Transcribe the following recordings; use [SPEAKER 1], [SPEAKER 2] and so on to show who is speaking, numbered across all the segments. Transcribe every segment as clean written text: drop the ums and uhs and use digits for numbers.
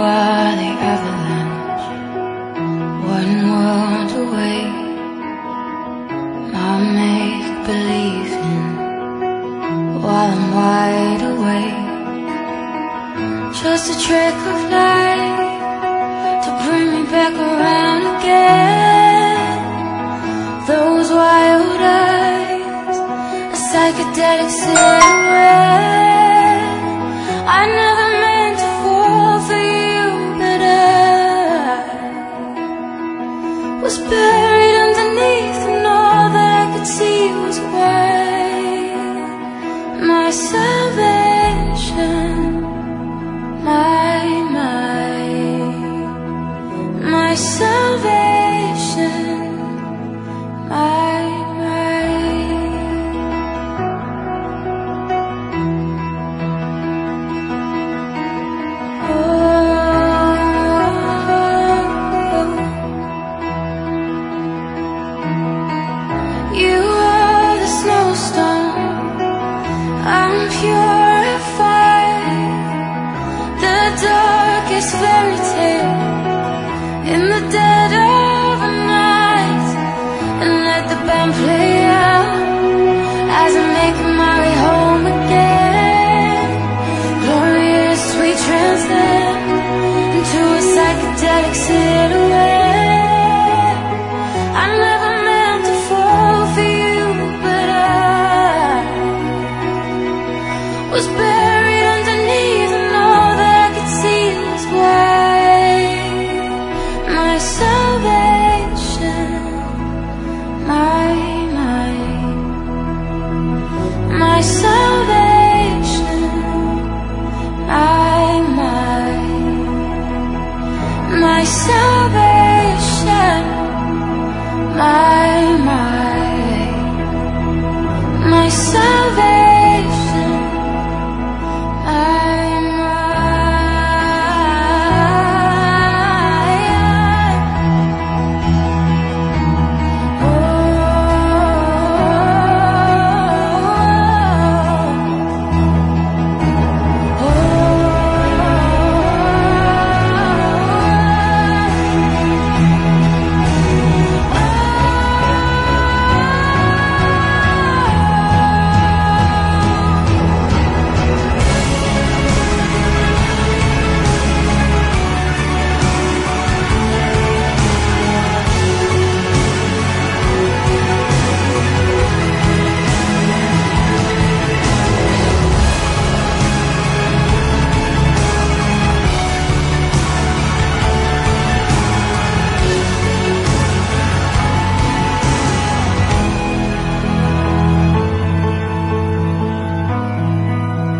[SPEAKER 1] are the avalanche, one world away. My make-believing while I'm wide awake. Just a trick of light to bring me back around again. Those wild eyes, a psychedelic silhouette. I never meant to fall for you, but I was buried underneath, and all that I could see was white. My salvation, my salvation, my you are the snowstorm, I'm purified. The darkest fairy tale in the dead of the night. And let the band play out as I make my way home again. Glorious, we transcend into a psychedelic silhouette. I never meant to fall for you, but I was buried underneath, and all that I could see was white. My salvation, my salvation, my salvation, my salvation,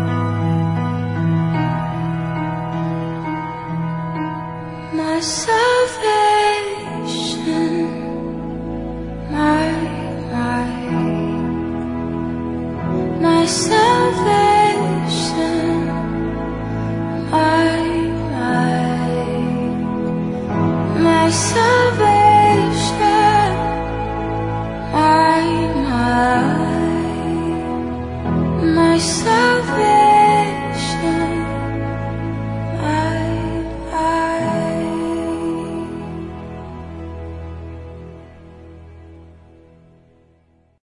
[SPEAKER 1] my salvation.